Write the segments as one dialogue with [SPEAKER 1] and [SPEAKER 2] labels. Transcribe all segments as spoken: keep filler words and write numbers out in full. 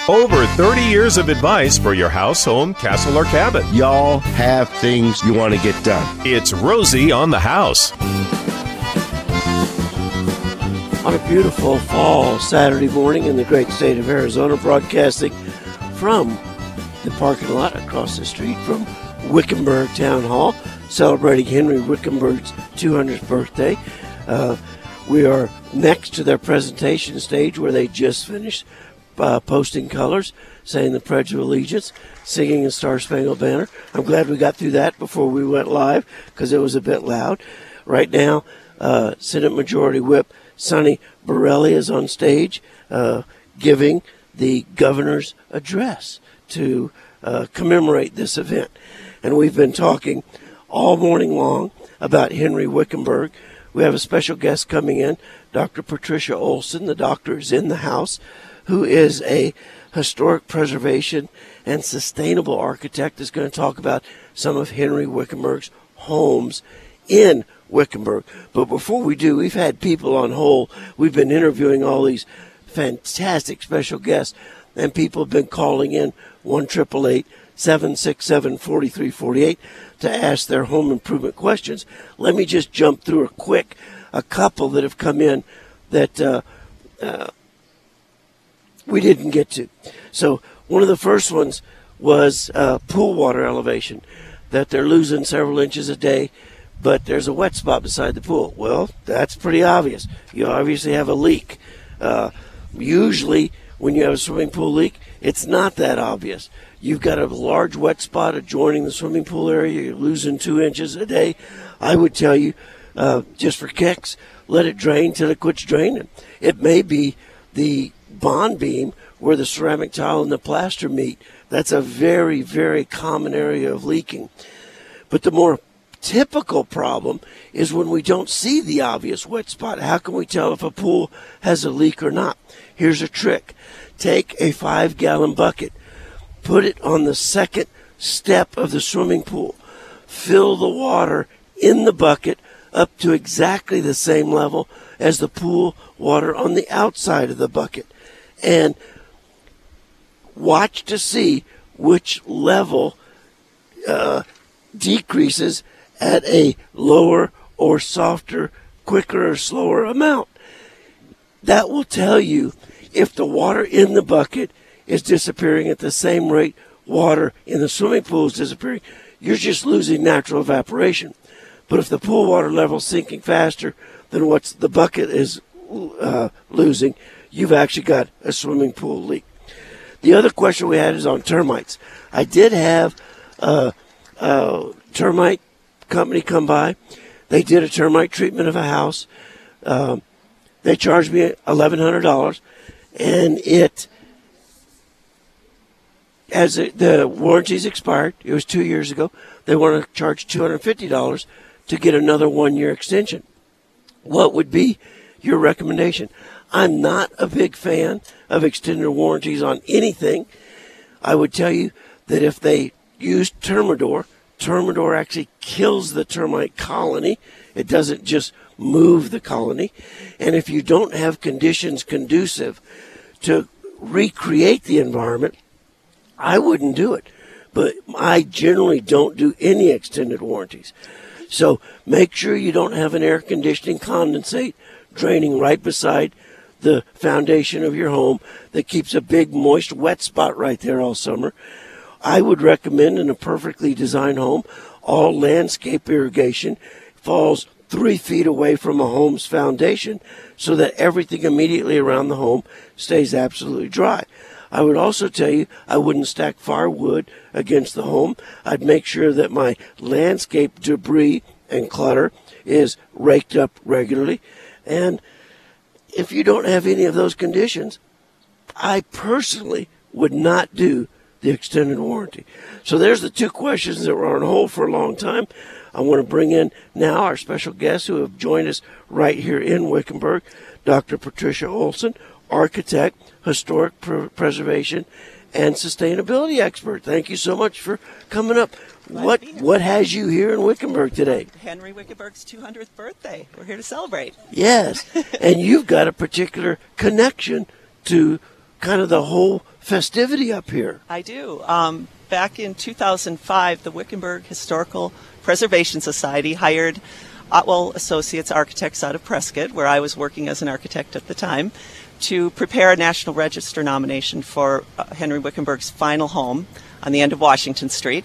[SPEAKER 1] Over thirty years of advice for your house, home, castle, or cabin.
[SPEAKER 2] Y'all have things you want to get done.
[SPEAKER 1] It's Rosie on the House.
[SPEAKER 3] On a beautiful fall Saturday morning in the great state of Arizona, broadcasting from the parking lot across the street from Wickenburg Town Hall, celebrating Henry Wickenburg's two hundredth birthday. Uh, we are next to their presentation stage where they just finished uh, posting colors, saying the Pledge of Allegiance, singing the Star Spangled Banner. I'm glad we got through that before we went live because it was a bit loud. Right now, uh, Senate Majority Whip Sonny Borelli is on stage uh, giving the governor's address to uh, commemorate this event. And we've been talking all morning long about Henry Wickenburg. We have a special guest coming in, Doctor Patricia Olson. The doctor is in the house, who is a historic preservation and sustainable architect, is going to talk about some of Henry Wickenburg's homes in Wickenburg. But before we do, we've had people on hold. We've been interviewing all these fantastic special guests, and people have been calling in one eight eight eight, seven six seven, four three four eight to ask their home improvement questions. Let me just jump through a quick, a couple that have come in that uh, uh, we didn't get to. So one of the first ones was uh, pool water elevation, that they're losing several inches a day, but there's a wet spot beside the pool. Well, that's pretty obvious. You obviously have a leak. Uh, usually when you have a swimming pool leak, it's not that obvious. You've got a large wet spot adjoining the swimming pool area. You're losing two inches a day. I would tell you, uh, just for kicks, let it drain till it quits draining. It may be the bond beam where the ceramic tile and the plaster meet. That's a very, very common area of leaking. But the more typical problem is when we don't see the obvious wet spot. How can we tell if a pool has a leak or not? Here's a trick. Take a five-gallon bucket, put it on the second step of the swimming pool, fill the water in the bucket up to exactly the same level as the pool water on the outside of the bucket, and watch to see which level uh, decreases at a lower or softer, quicker or slower amount. That will tell you if the water in the bucket is disappearing at the same rate water in the swimming pool is disappearing. You're just losing natural evaporation. But if the pool water level is sinking faster than what the bucket is uh, losing, you've actually got a swimming pool leak. The other question we had is on termites. I did have a, a termite company come by. They did a termite treatment of a house. Um, they charged me eleven hundred dollars, and it, as it, the warranty's expired, it was two years ago, they want to charge two hundred fifty dollars to get another one-year extension. What would be your recommendation? I'm not a big fan of extended warranties on anything. I would tell you that if they use Termidor, Termidor actually kills the termite colony. It doesn't just move the colony. And if you don't have conditions conducive to recreate the environment, I wouldn't do it. But I generally don't do any extended warranties. So make sure you don't have an air conditioning condensate draining right beside the foundation of your home that keeps a big moist wet spot right there all summer. I would recommend in a perfectly designed home, all landscape irrigation falls three feet away from a home's foundation so that everything immediately around the home stays absolutely dry. I would also tell you I wouldn't stack firewood against the home. I'd make sure that my landscape debris and clutter is raked up regularly. And if you don't have any of those conditions, I personally would not do the extended warranty. So there's the two questions that were on hold for a long time. I want to bring in now our special guests who have joined us right here in Wickenburg, Doctor Patricia Olson, architect, historic pr- preservation, and sustainability expert. Thank you so much for coming up.
[SPEAKER 4] Glad
[SPEAKER 3] What
[SPEAKER 4] to be here.
[SPEAKER 3] what has you here in Wickenburg today?
[SPEAKER 4] Henry Wickenburg's two hundredth birthday. We're here to celebrate.
[SPEAKER 3] Yes, and you've got a particular connection to kind of the whole festivity up here.
[SPEAKER 4] I do. Um, back in two thousand five, the Wickenburg Historical Preservation Society hired Otwell Associates Architects out of Prescott, where I was working as an architect at the time, to prepare a National Register nomination for uh, Henry Wickenburg's final home on the end of Washington Street.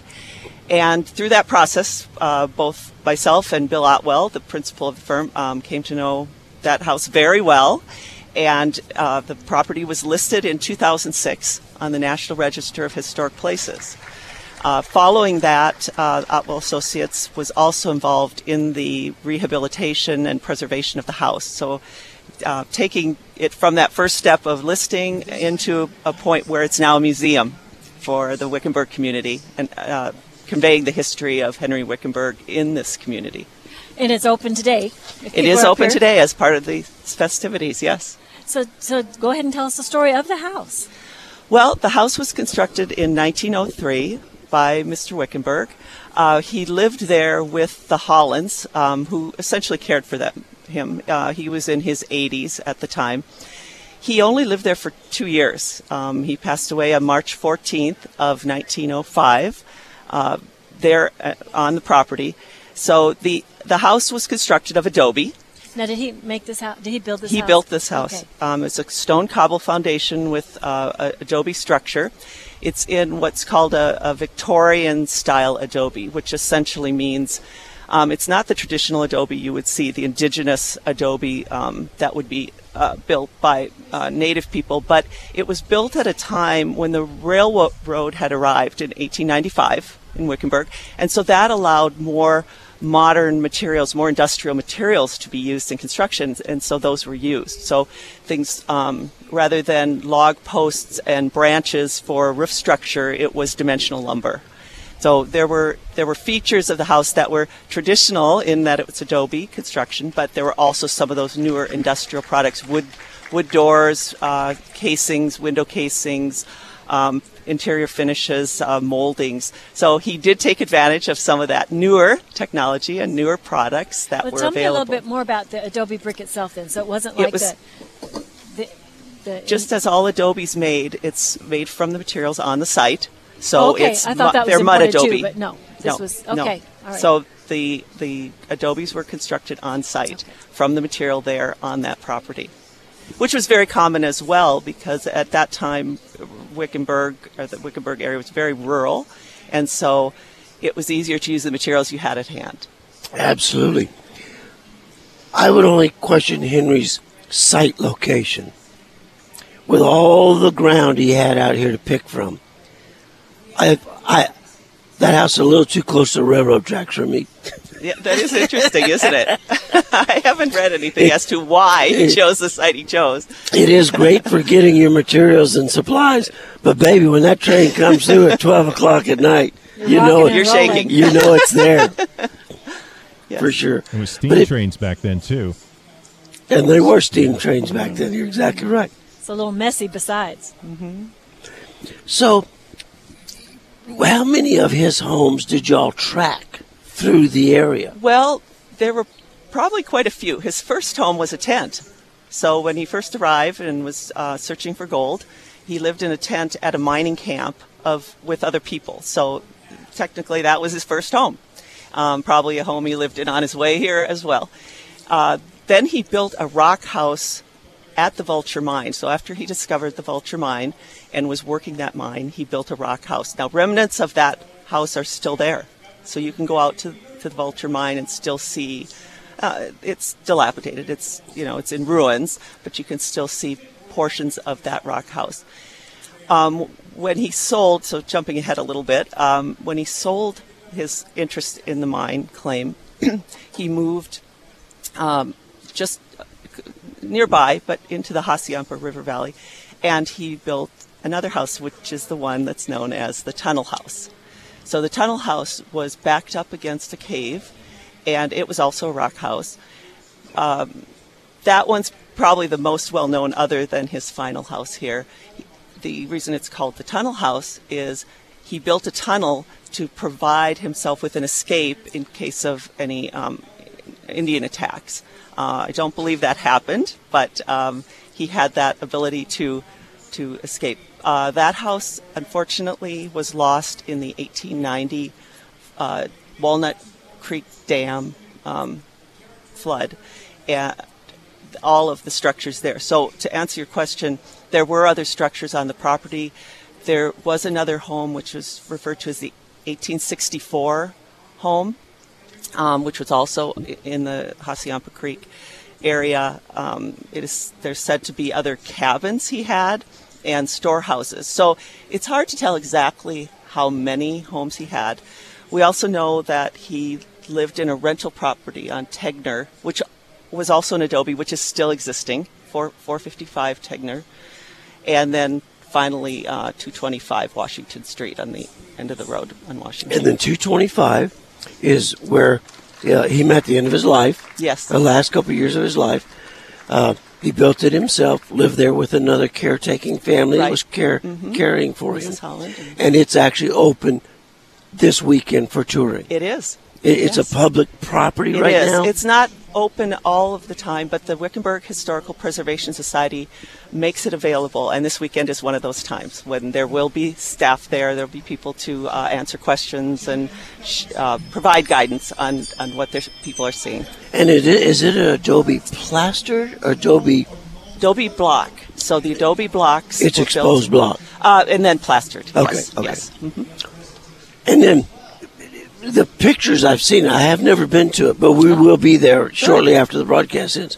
[SPEAKER 4] And through that process, uh, both myself and Bill Otwell, the principal of the firm, um, came to know that house very well. And uh, the property was listed in two thousand six on the National Register of Historic Places. Uh, following that, uh, Otwell Associates was also involved in the rehabilitation and preservation of the house. So uh, taking it from that first step of listing into a point where it's now a museum for the Wickenburg community, and uh, conveying the history of Henry Wickenburg in this community.
[SPEAKER 5] And it's open today. If
[SPEAKER 4] It
[SPEAKER 5] people
[SPEAKER 4] is
[SPEAKER 5] are up
[SPEAKER 4] open
[SPEAKER 5] here.
[SPEAKER 4] today as part of the festivities, yes.
[SPEAKER 5] So, so go ahead and tell us the story of the house.
[SPEAKER 4] Well, the house was constructed in nineteen oh three by Mister Wickenburg. Uh, he lived there with the Hollands, um, who essentially cared for them, him. Uh, he was in his eighties at the time. He only lived there for two years. Um, he passed away on March fourteenth of nineteen oh five uh, there uh, on the property. So the, the house was constructed of adobe.
[SPEAKER 5] Now, did he make this house? Did he build this
[SPEAKER 4] He
[SPEAKER 5] house?
[SPEAKER 4] built this house.
[SPEAKER 5] Okay.
[SPEAKER 4] Um, it's a stone cobble foundation with uh, a adobe structure. It's in what's called a, a Victorian style adobe, which essentially means um, it's not the traditional adobe you would see, the indigenous adobe um, that would be uh, built by uh, native people, but it was built at a time when the railroad had arrived in eighteen ninety-five in Wickenburg, and so that allowed more modern materials, more industrial materials to be used in construction, and so those were used. So things, um, rather than log posts and branches for roof structure, it was dimensional lumber. So there were there were features of the house that were traditional in that it was adobe construction, but there were also some of those newer industrial products, wood wood doors, uh, casings, window casings, um, interior finishes, uh, moldings. So he did take advantage of some of that newer technology and newer products that
[SPEAKER 5] Well,
[SPEAKER 4] were
[SPEAKER 5] tell
[SPEAKER 4] available.
[SPEAKER 5] me a little bit more about the adobe brick itself then. So it wasn't like
[SPEAKER 4] It was
[SPEAKER 5] the, the, the...
[SPEAKER 4] just as all adobe's made, it's made from the materials on the site. So
[SPEAKER 5] okay,
[SPEAKER 4] it's
[SPEAKER 5] I thought that was
[SPEAKER 4] they're mud
[SPEAKER 5] important
[SPEAKER 4] adobe.
[SPEAKER 5] too, but no. This
[SPEAKER 4] no,
[SPEAKER 5] was,
[SPEAKER 4] no.
[SPEAKER 5] okay, all right.
[SPEAKER 4] So the the adobes were constructed on site
[SPEAKER 5] Okay.
[SPEAKER 4] from the material there on that property, which was very common as well because at that time Wickenburg or the Wickenburg area was very rural, and so it was easier to use the materials you had at hand.
[SPEAKER 3] Absolutely. I would only question Henry's site location. With all the ground he had out here to pick from, I, I, that house is a little too close to the railroad tracks for me.
[SPEAKER 4] Yeah, that is interesting, isn't it? I haven't read anything as to why he chose the site he chose.
[SPEAKER 3] It is great for getting your materials and supplies, but baby, when that train comes through at twelve o'clock at night,
[SPEAKER 5] You're
[SPEAKER 3] you know
[SPEAKER 5] rocking
[SPEAKER 3] it,
[SPEAKER 5] and
[SPEAKER 4] You're shaking.
[SPEAKER 3] you know it's there
[SPEAKER 4] Yes.
[SPEAKER 3] for sure.
[SPEAKER 6] It was steam
[SPEAKER 3] But it-
[SPEAKER 6] trains back then, too.
[SPEAKER 3] And they were steam trains back then. You're exactly right.
[SPEAKER 5] It's a little messy besides.
[SPEAKER 3] So, how many of his homes did y'all track through the area?
[SPEAKER 4] Well, there were probably quite a few. His first home was a tent. So when he first arrived and was uh, searching for gold, he lived in a tent at a mining camp of with other people. So technically that was his first home. Um, probably a home he lived in on his way here as well. Uh, then he built a rock house at the Vulture Mine. So after he discovered the Vulture Mine and was working that mine, he built a rock house. Now remnants of that house are still there. So you can go out to, to the Vulture Mine and still see, uh, it's dilapidated, it's, you know, it's in ruins, but you can still see portions of that rock house. Um, when he sold, so jumping ahead a little bit, um, when he sold his interest in the mine claim, he moved um, just nearby, but into the Hassayampa River Valley, and he built another house, which is the one that's known as the Tunnel House. So the Tunnel House was backed up against a cave, and it was also a rock house. Um, that one's probably the most well-known other than his final house here. The reason it's called the Tunnel House is he built a tunnel to provide himself with an escape in case of any um, Indian attacks. Uh, I don't believe that happened, but um, he had that ability to to escape. Uh, that house, unfortunately, was lost in the eighteen ninety uh, Walnut Creek Dam um, flood, and all of the structures there. So to answer your question, there were other structures on the property. There was another home which was referred to as the eighteen sixty-four home, um, which was also in the Hassayampa Creek area. Um, it is there's said to be other cabins he had and storehouses. So it's hard to tell exactly how many homes he had. We also know that he lived in a rental property on Tegner, which was also an adobe, which is still existing, four fifty-five Tegner. And then finally uh, two twenty-five Washington Street on the end of the road on Washington.
[SPEAKER 3] And then two twenty-five is where uh, he met the end of his life.
[SPEAKER 4] Yes.
[SPEAKER 3] The last couple of years of his life. Uh, he built it himself, lived there with another caretaking family
[SPEAKER 4] Right.
[SPEAKER 3] that was care,
[SPEAKER 4] Mhm.
[SPEAKER 3] caring for
[SPEAKER 4] Missus
[SPEAKER 3] him.
[SPEAKER 4] Holland. And
[SPEAKER 3] And it's actually open this weekend for touring.
[SPEAKER 4] it is.
[SPEAKER 3] It, it's
[SPEAKER 4] Yes.
[SPEAKER 3] a public property
[SPEAKER 4] It
[SPEAKER 3] right
[SPEAKER 4] is.
[SPEAKER 3] now.
[SPEAKER 4] It's not open all of the time, but the Wickenburg Historical Preservation Society makes it available, and this weekend is one of those times when there will be staff there. There will be people to uh, answer questions and sh- uh, provide guidance on, on what their people are seeing.
[SPEAKER 3] And it, is it a adobe plastered or adobe?
[SPEAKER 4] Adobe block. So the Adobe blocks.
[SPEAKER 3] It's
[SPEAKER 4] were
[SPEAKER 3] exposed
[SPEAKER 4] built,
[SPEAKER 3] block.
[SPEAKER 4] uh, and then plastered.
[SPEAKER 3] Okay,
[SPEAKER 4] Yes.
[SPEAKER 3] okay.
[SPEAKER 4] Yes. Mhm.
[SPEAKER 3] And then the pictures I've seen, I have never been to it, but we will be there shortly after the broadcast ends.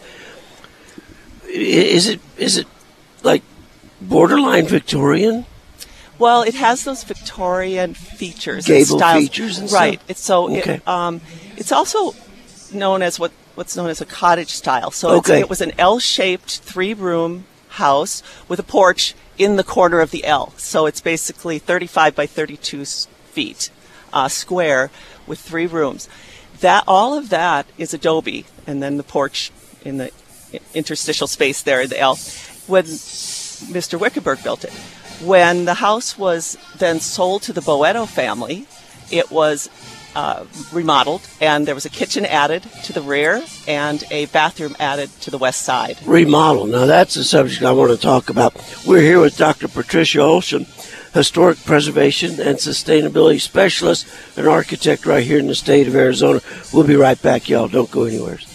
[SPEAKER 3] I- Is it is it like borderline Victorian?
[SPEAKER 4] Well, it has those Victorian features,
[SPEAKER 3] Gable
[SPEAKER 4] and styles.
[SPEAKER 3] features and
[SPEAKER 4] right.
[SPEAKER 3] stuff?
[SPEAKER 4] It's so.
[SPEAKER 3] Okay.
[SPEAKER 4] It, um, it's also known as what what's known as a cottage style. So
[SPEAKER 3] Okay.
[SPEAKER 4] it's, it was an L-shaped three-room house with a porch in the corner of the L. So it's basically thirty-five by thirty-two s- feet uh, square with three rooms. That all of that is adobe, and then the porch in the interstitial space there in the L. When Mister Wickenburg built it. When the house was then sold to the Boeto family, it was uh, remodeled, and there was a kitchen added to the rear and a bathroom added to the west side.
[SPEAKER 3] Remodel. Now that's the subject I want to talk about. We're here with Doctor Patricia Olson, Historic Preservation and Sustainability Specialist, an architect right here in the state of Arizona. We'll be right back, y'all. Don't go anywhere.